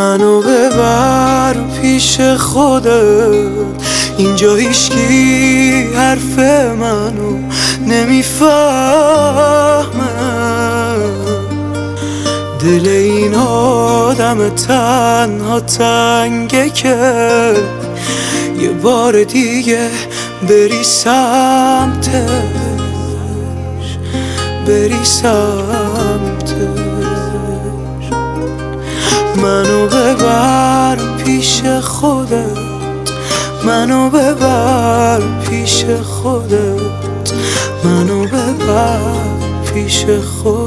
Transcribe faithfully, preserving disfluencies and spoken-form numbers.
منو ببر پیش خودت، اینجا هیچکی حرف منو نمیفهمه. دل این آدم تنها تنگه که یه بار دیگه بری سمتش، بری سمتش. منو ببر پیش خودت، منو ببر پیش خودت، منو ببر پیش خودت.